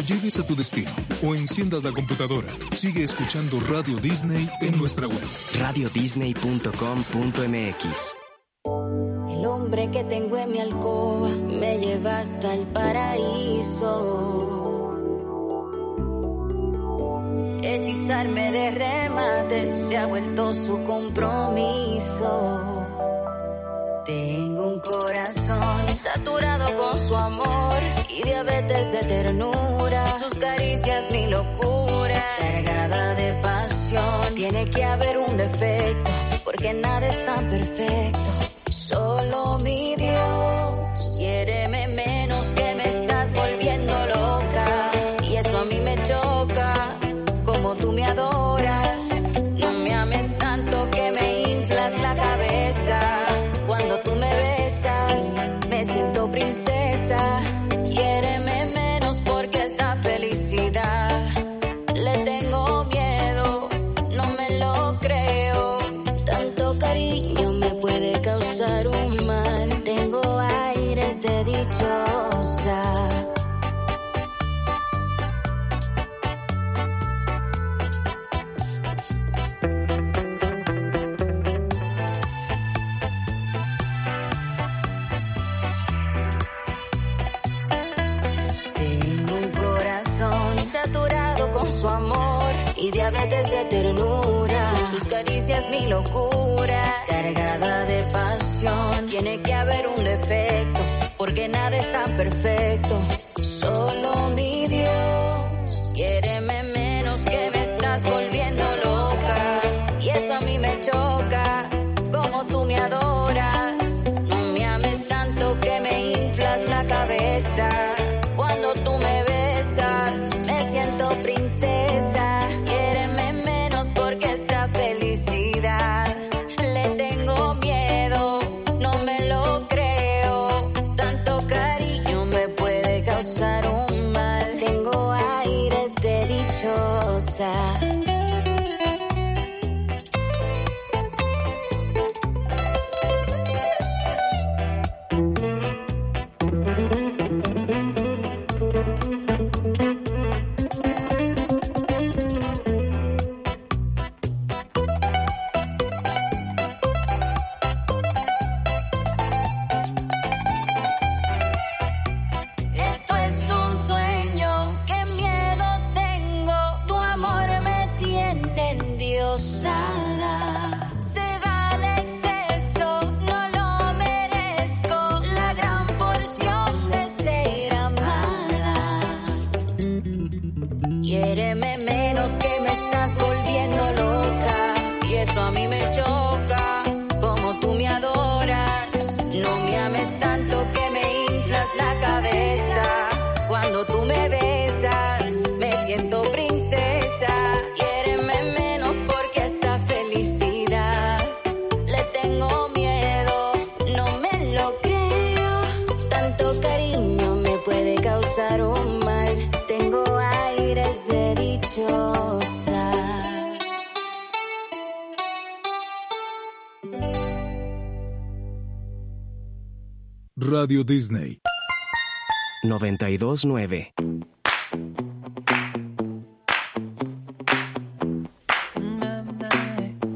llegues a tu destino o enciendas la computadora, sigue escuchando Radio Disney en nuestra web. radiodisney.com.mx. El hombre que tengo en mi alcoba me lleva hasta el paraíso. Hechizarme de remate se ha vuelto su compromiso. Tengo un corazón saturado con su amor y diabetes de ternura. Sus caricias mi locura, cargada de pasión. Tiene que haber un defecto, porque nada es tan perfecto. Solo mi Dios, quiéreme menos que me estás volviendo loca. Y eso a mí me choca, como tú me adoras. No me ames tanto que me inflas la cabeza. Cuando tú me besas, me siento princesa. Quiéreme menos porque esta felicidad le tengo miedo, no me lo creo. Tanto cariño me puede causar un mal. Tengo aires de dichosa. Saturado con su amor y diabetes de ternura. Sus caricias mi locura, cargada de pasión. Tiene que haber un defecto, porque nada es tan perfecto. Solo mi Dios, quiéreme menos que me estás volviendo loca. Y eso a mí me choca, como tú me adoras. No me ames tanto que me inflas la cabeza. Cuando tú me besas, me siento princesa. Quiéreme menos porque esta felicidad le tengo miedo, no me lo creo. Tanto cariño me puede causar un mal. Tengo aires de dichosa. Quiéreme menos que me estás volviendo loca. Y eso a mí me choca, como tú me adoras. No me ames tanto que me inflas la cabeza. Cuando tú me besas, me siento princesa. Quiéreme menos porque esta felicidad le tengo miedo, no me lo creo. Tanto cariño me puede causar un mal. Tengo aires de dichosa. Radio Disney 92.9